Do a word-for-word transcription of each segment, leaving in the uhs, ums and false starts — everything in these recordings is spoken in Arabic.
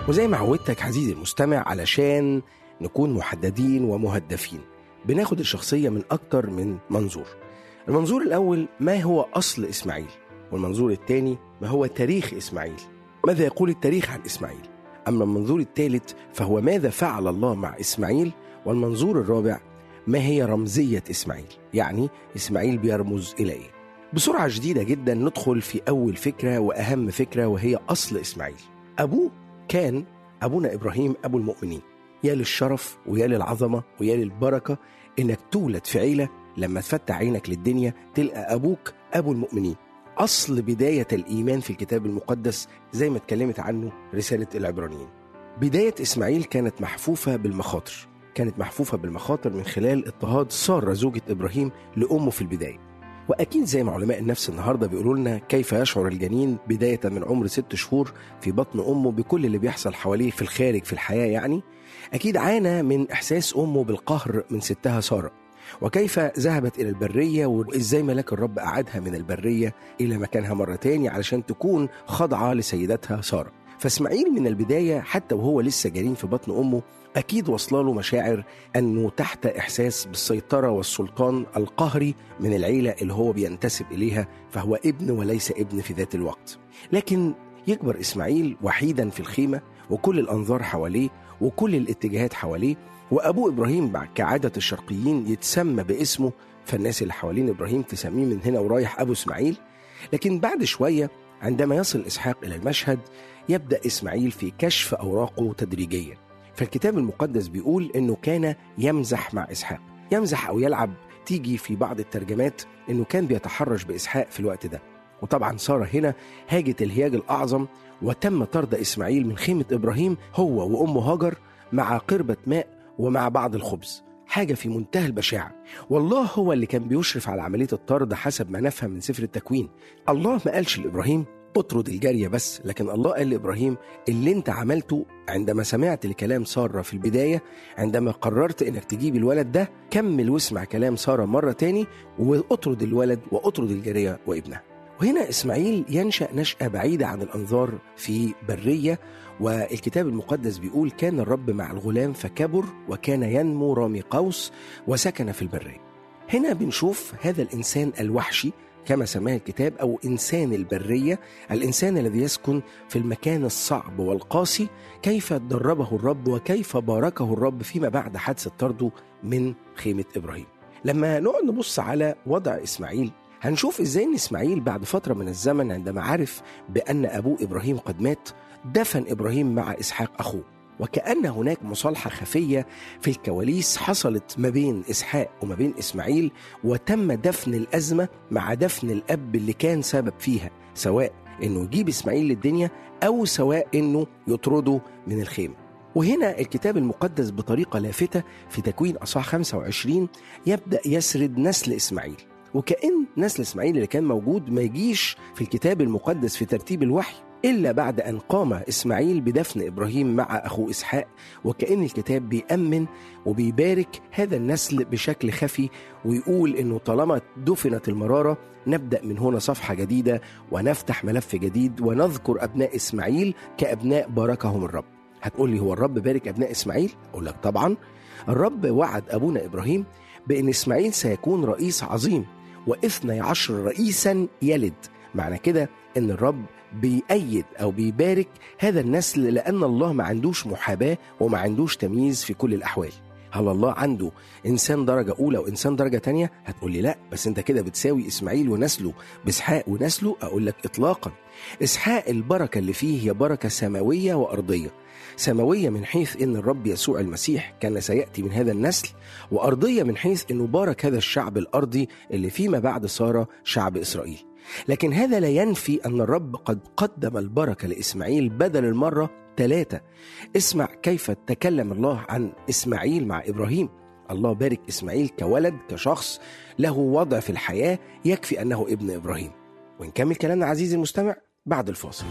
وزي ما عودتك عزيزي المستمع علشان نكون محددين ومهدفين، بناخد الشخصية من أكتر من منظور. المنظور الأول ما هو أصل إسماعيل، والمنظور الثاني ما هو تاريخ إسماعيل، ماذا يقول التاريخ عن إسماعيل. أما المنظور الثالث فهو ماذا فعل الله مع إسماعيل، والمنظور الرابع ما هي رمزية إسماعيل، يعني إسماعيل بيرمز إلى إيه. بسرعة شديدة جدا ندخل في أول فكرة وأهم فكرة، وهي أصل إسماعيل. أبوه كان أبونا إبراهيم أبو المؤمنين. يا للشرف ويا للعظمة ويا للبركة إنك تولد في عيلة لما تفتح عينك للدنيا تلقى أبوك أبو المؤمنين، أصل بداية الإيمان في الكتاب المقدس زي ما اتكلمت عنه رسالة العبرانيين. بداية إسماعيل كانت محفوفة بالمخاطر، كانت محفوفة بالمخاطر من خلال اضطهاد سارة زوجة إبراهيم لأمه في البداية. وأكيد زي ما علماء النفس النهاردة بيقولوا لنا كيف يشعر الجنين بداية من عمر ست شهور في بطن أمه بكل اللي بيحصل حواليه في الخارج في الحياة، يعني أكيد عانى من إحساس أمه بالقهر من ستها سارة، وكيف ذهبت إلى البرية وإزاي ملاك الرب أعادها من البرية إلى مكانها مرة تاني علشان تكون خاضعة لسيدتها سارة. فإسماعيل من البداية حتى وهو لسه جنين في بطن أمه أكيد وصلاله مشاعر أنه تحت إحساس بالسيطرة والسلطان القهري من العيلة اللي هو بينتسب إليها، فهو ابن وليس ابن في ذات الوقت. لكن يكبر إسماعيل وحيدا في الخيمة، وكل الأنظار حواليه وكل الاتجاهات حواليه، وأبوه إبراهيم كعادة الشرقيين يتسمى باسمه، فالناس اللي حوالين إبراهيم تسميه من هنا ورايح أبو إسماعيل. لكن بعد شوية عندما يصل إسحاق إلى المشهد يبدأ إسماعيل في كشف أوراقه تدريجيا. فالكتاب المقدس بيقول إنه كان يمزح مع إسحاق، يمزح أو يلعب، تيجي في بعض الترجمات إنه كان بيتحرش بإسحاق في الوقت ده. وطبعا سارة هنا هاجت الهياج الأعظم، وتم طرد إسماعيل من خيمة إبراهيم هو وأمه هاجر مع قربة ماء ومع بعض الخبز، حاجة في منتهى البشاعة. والله هو اللي كان بيشرف على عملية الطرد حسب ما نفهم من سفر التكوين. الله ما قالش لإبراهيم اطرد الجارية بس، لكن الله قال لإبراهيم اللي انت عملته عندما سمعت لكلام سارة في البداية، عندما قررت انك تجيب الولد ده، كمل واسمع كلام سارة مرة تاني واطرد الولد واطرد الجارية وابنها. وهنا إسماعيل ينشأ نشأة بعيدة عن الأنظار في برية، والكتاب المقدس بيقول كان الرب مع الغلام فكبر وكان ينمو رامي قوس وسكن في البرية. هنا بنشوف هذا الإنسان الوحشي كما سماه الكتاب، أو إنسان البرية، الإنسان الذي يسكن في المكان الصعب والقاسي، كيف دربه الرب وكيف باركه الرب فيما بعد حادثة طرده من خيمة إبراهيم. لما نقعد نبص على وضع إسماعيل هنشوف إزاي إن إسماعيل بعد فترة من الزمن عندما عرف بأن أبوه إبراهيم قد مات، دفن إبراهيم مع إسحاق أخوه، وكأن هناك مصالحة خفية في الكواليس حصلت ما بين إسحاق وما بين إسماعيل، وتم دفن الأزمة مع دفن الأب اللي كان سبب فيها، سواء إنه يجيب إسماعيل للدنيا أو سواء إنه يطرده من الخيمة. وهنا الكتاب المقدس بطريقة لافتة في تكوين أصحاح خمسة وعشرين يبدأ يسرد نسل إسماعيل، وكأن نسل إسماعيل اللي كان موجود ما يجيش في الكتاب المقدس في ترتيب الوحي إلا بعد أن قام إسماعيل بدفن إبراهيم مع أخوه إسحاق، وكأن الكتاب بيأمن وبيبارك هذا النسل بشكل خفي، ويقول إنه طالما دفنت المرارة نبدأ من هنا صفحة جديدة ونفتح ملف جديد ونذكر أبناء إسماعيل كأبناء باركهم الرب. هتقول لي هو الرب بارك أبناء إسماعيل؟ أقول لك طبعا، الرب وعد أبونا إبراهيم بأن إسماعيل سيكون رئيس عظيم واثني عشر رئيسا يلد. معنى كده أن الرب بيأيد أو بيبارك هذا النسل، لأن الله ما عندوش محاباة وما عندوش تمييز في كل الأحوال. هل الله عنده إنسان درجة أولى وإنسان درجة تانية؟ هتقول لي لا، بس أنت كده بتساوي إسماعيل ونسله بإسحاق ونسله. أقول لك إطلاقا، إسحاق البركة اللي فيه هي بركة سماوية وأرضية. سماوية من حيث أن الرب يسوع المسيح كان سيأتي من هذا النسل، وأرضية من حيث أنه بارك هذا الشعب الأرضي اللي فيما بعد صار شعب إسرائيل. لكن هذا لا ينفي أن الرب قد قدم البركة لإسماعيل بدل المرة ثلاثة. اسمع كيف تكلم الله عن إسماعيل مع إبراهيم. الله بارك إسماعيل كولد، كشخص له وضع في الحياة يكفي أنه ابن إبراهيم. ونكمل كلامنا عزيزي المستمع بعد الفاصل.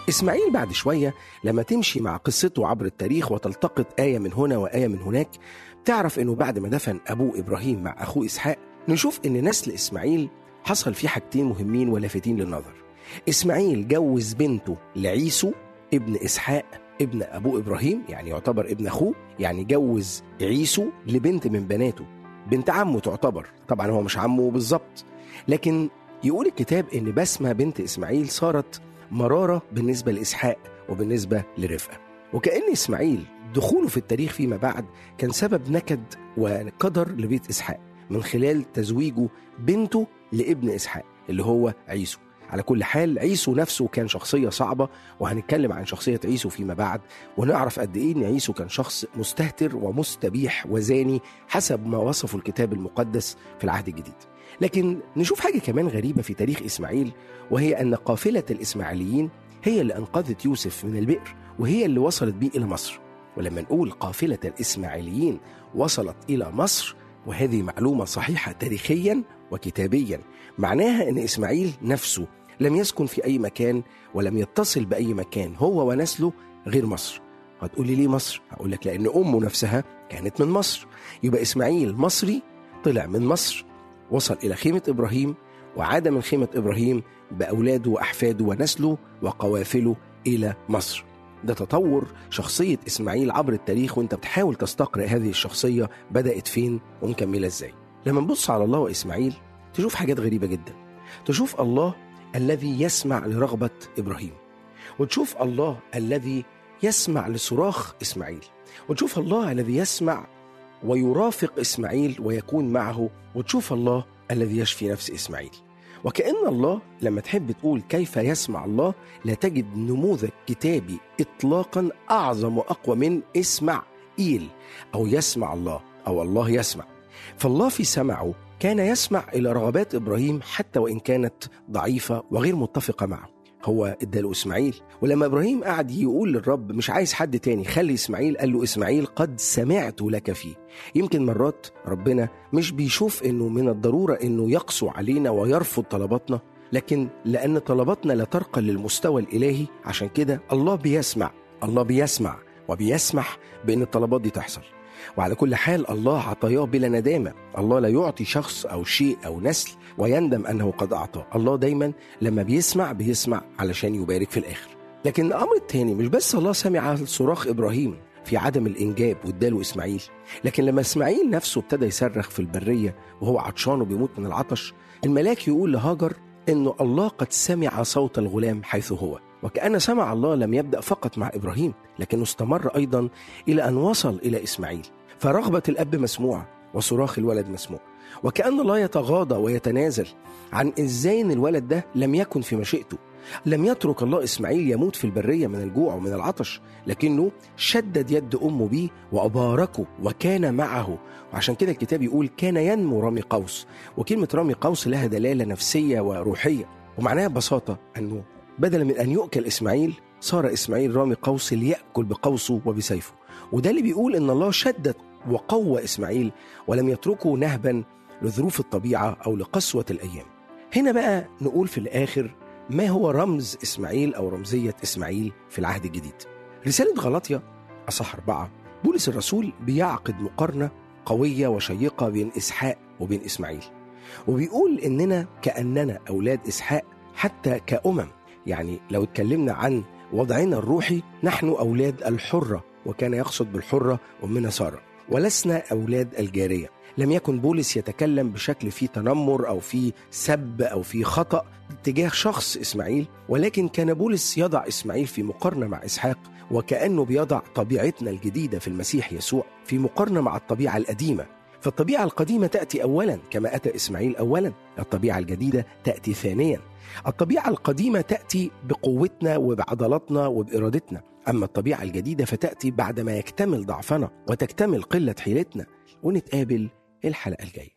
إسماعيل بعد شوية لما تمشي مع قصته عبر التاريخ وتلتقط آية من هنا وآية من هناك، تعرف إنه بعد ما دفن أبوه إبراهيم مع أخوه إسحاق، نشوف إن نسل إسماعيل حصل فيه حاجتين مهمين ولافتين للنظر. إسماعيل جوز بنته لعيسو ابن إسحاق ابن أبوه إبراهيم، يعني يعتبر ابن أخوه، يعني جوز عيسو لبنت من بناته، بنت عمه تعتبر، طبعا هو مش عمه بالظبط، لكن يقول الكتاب إن بسمة بنت إسماعيل صارت مرارة بالنسبة لإسحاق وبالنسبة لرفقة. وكأن إسماعيل دخوله في التاريخ فيما بعد كان سبب نكد وقدر لبيت إسحاق من خلال تزويجه بنته لابن إسحاق اللي هو عيسو. على كل حال عيسو نفسه كان شخصية صعبة، وهنتكلم عن شخصية عيسو فيما بعد، ونعرف قد إيه إن عيسو كان شخص مستهتر ومستبيح وزاني حسب ما وصفه الكتاب المقدس في العهد الجديد. لكن نشوف حاجة كمان غريبة في تاريخ إسماعيل، وهي أن قافلة الإسماعيليين هي اللي أنقذت يوسف من البئر، وهي اللي وصلت بيه إلى مصر. ولما نقول قافلة الإسماعيليين وصلت إلى مصر، وهذه معلومة صحيحة تاريخيا وكتابيا، معناها أن إسماعيل نفسه لم يسكن في أي مكان ولم يتصل بأي مكان هو ونسله غير مصر. هتقول لي ليه مصر؟ هقول لك لأن أمه نفسها كانت من مصر، يبقى إسماعيل مصري، طلع من مصر، وصل إلى خيمة إبراهيم، وعاد من خيمة إبراهيم بأولاده وأحفاده ونسله وقوافله إلى مصر. ده تطور شخصية إسماعيل عبر التاريخ، وانت بتحاول تستقرأ هذه الشخصية بدأت فين ومكملة ازاي. لما نبص على الله وإسماعيل تشوف حاجات غريبة جدا. تشوف الله الذي يسمع لرغبة إبراهيم، وتشوف الله الذي يسمع لصراخ إسماعيل، وتشوف الله الذي يسمع ويرافق إسماعيل ويكون معه، وتشوف الله الذي يشفي نفس إسماعيل. وكأن الله لما تحب تقول كيف يسمع الله، لا تجد نموذج كتابي إطلاقا أعظم وأقوى من اسمع إيل أو يسمع الله أو الله يسمع. فالله في سمعه كان يسمع إلى رغبات إبراهيم حتى وإن كانت ضعيفة وغير متفقة معه. هو اداله إسماعيل، ولما إبراهيم قعد يقول للرب مش عايز حد تاني، خلي إسماعيل، قال له إسماعيل قد سمعت لك فيه. يمكن مرات ربنا مش بيشوف إنه من الضرورة إنه يقسو علينا ويرفض طلباتنا، لكن لأن طلباتنا لا ترقى للمستوى الإلهي، عشان كده الله بيسمع، الله بيسمع وبيسمح بأن الطلبات دي تحصل. وعلى كل حال الله عطاياه بلا ندامة. الله لا يعطي شخص أو شيء أو نسل ويندم أنه قد أعطاه. الله دايما لما بيسمع بيسمع علشان يبارك في الآخر. لكن الأمر الثاني، مش بس الله سمع صراخ إبراهيم في عدم الإنجاب واداله إسماعيل، لكن لما إسماعيل نفسه ابتدى يصرخ في البرية وهو عطشان وبيموت من العطش، الملاك يقول لهاجر إنه الله قد سمع صوت الغلام حيث هو. وكأن سمع الله لم يبدأ فقط مع إبراهيم، لكنه استمر أيضا إلى أن وصل إلى إسماعيل. فرغبة الأب مسموعة وصراخ الولد مسموع. وكأن الله يتغاضى ويتنازل عن إزاي إن الولد ده لم يكن في مشيئته. لم يترك الله إسماعيل يموت في البرية من الجوع ومن العطش، لكنه شدد يد أمه بيه وأباركه وكان معه. وعشان كده الكتاب يقول كان ينمو رامي قوس. وكلمة رامي قوس لها دلالة نفسية وروحية، ومعناها ببساطة أنه بدلا من أن يؤكل إسماعيل، صار إسماعيل رامي قوس ليأكل بقوسه وبسيفه. وده اللي بيقول إن الله شدد وقوى إسماعيل ولم يتركه نهبا لظروف الطبيعة أو لقسوة الأيام. هنا بقى نقول في الآخر ما هو رمز إسماعيل أو رمزية إسماعيل في العهد الجديد. رسالة غلاطيا أصحاح أربعة، بولس الرسول بيعقد مقارنة قوية وشيقة بين إسحاق وبين إسماعيل، وبيقول إننا كأننا أولاد إسحاق حتى كأمم. يعني لو اتكلمنا عن وضعنا الروحي، نحن أولاد الحرة، وكان يقصد بالحرة أمنا سارة، ولسنا أولاد الجارية. لم يكن بولس يتكلم بشكل فيه تنمر أو فيه سب أو فيه خطأ تجاه شخص إسماعيل، ولكن كان بولس يضع إسماعيل في مقارنة مع إسحاق، وكأنه بيضع طبيعتنا الجديدة في المسيح يسوع في مقارنة مع الطبيعة القديمة. فالطبيعة القديمة تأتي أولا كما أتى إسماعيل أولا، الطبيعة الجديدة تأتي ثانيا. الطبيعة القديمة تأتي بقوتنا وبعضلاتنا وبإرادتنا، أما الطبيعة الجديدة فتأتي بعدما يكتمل ضعفنا وتكتمل قلة حيلتنا. ونتقابل الحلقة الجاية.